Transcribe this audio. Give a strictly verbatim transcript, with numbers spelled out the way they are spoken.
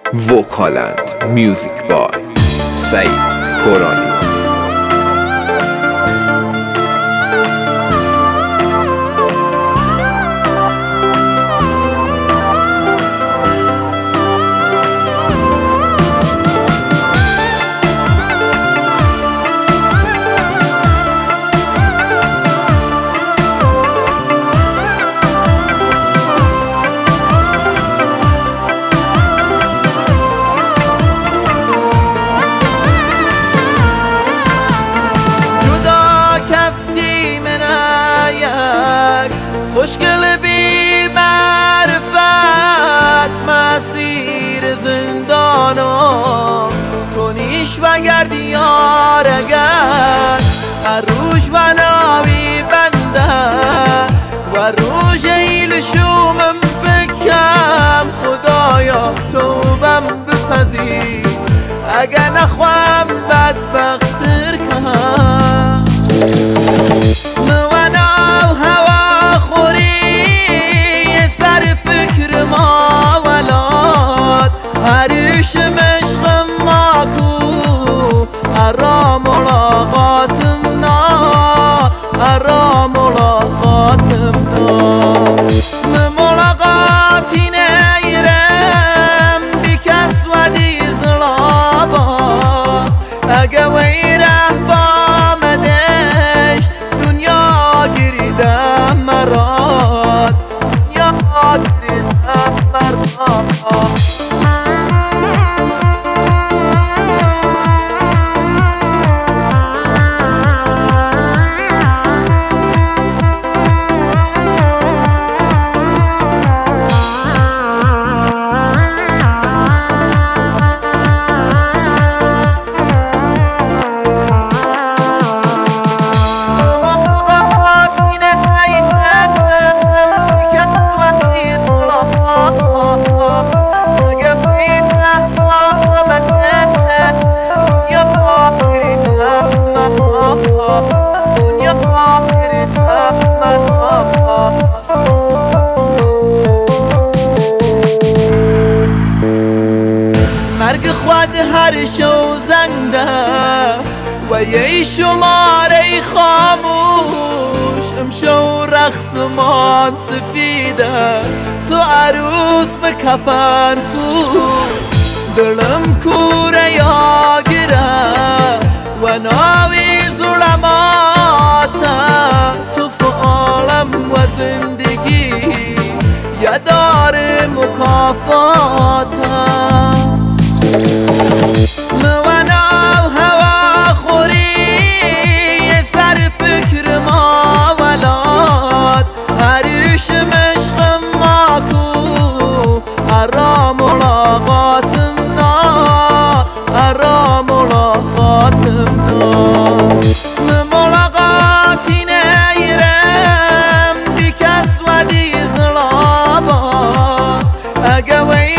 وکالند میوزیک بای سعید کورانی. مشکل بی معرفت مسیر زندانم تو نیش و گردیار اگر هر روش بناوی بنده و روش ایل شومم فکم خدایا توبم بپذیر اگر نخوام بدبختر کنم هریش مشق ماکو ارا ملاقاتمنا ارا ملاقاتمنا ملاقاتی نیرم بی کس و دیزلابا اگه ویره بامدش دنیا گریدم مراد دنیا گریدم مراد مرگ خود هر شو زنده و یه شماره خاموش امشو رختمان سفیده تو عروس به کفن تو دلم کوره یا گره و ناوی ظلماته تو فعالم و زندگی یادار مکافاته منو هوا خوری سر فکر ما ولاد هریش مشق ماکو ارا ملاقاتمنا ارا ملاقاتمنا ملاقاتی نیرم بی کس و دیزلابا اگه